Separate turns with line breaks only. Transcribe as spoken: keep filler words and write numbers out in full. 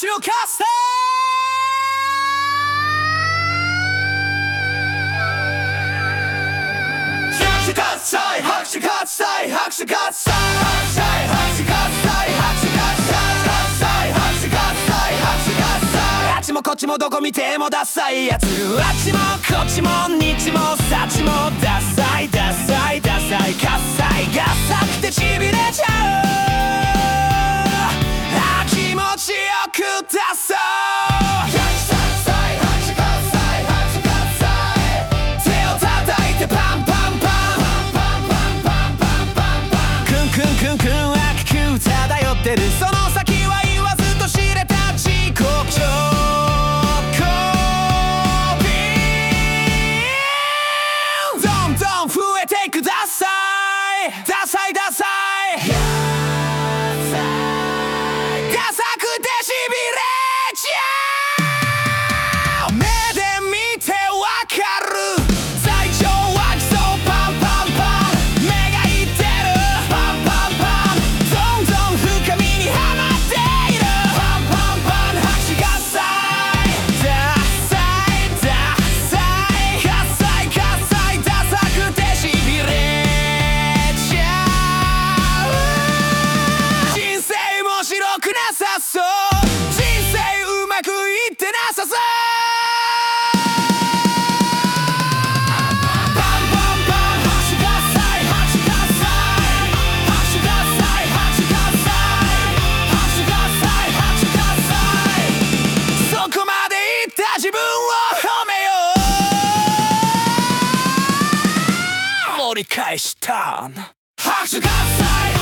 手を喝采。拍手喝采、拍手喝采、拍手喝采、拍手喝采、拍手喝采、拍手喝采、拍手喝采。あっちもこっちもどこ見てもダサいやつ。あっちもこっちもにちもさっちもダサいダサいダサい。喝采がさくてちびれちゃう。あ、気持ちよくダサい。手を叩いてパンパンパン。クンクンクンクン悪空漂ってる。その先は言わずと知れた自己評価。どんどん増えていくダサいダサいダサい。ダサくてしびれちゃう。目で見てわかる。最初は基礎パンパンパン。目がいってるパンパンパン。どんどん深みにはまっているパンパンパン。拍手喝采ダサいダサい。喝采喝采ダサくてしびれちゃう。人生面白くなさそう。人生うまくいってなさそう。パンパンパン。拍手喝采拍手喝采。拍手喝采拍手喝采。拍手喝采拍手喝采。そこまでいった自分を褒めよう。盛り返した拍手喝采。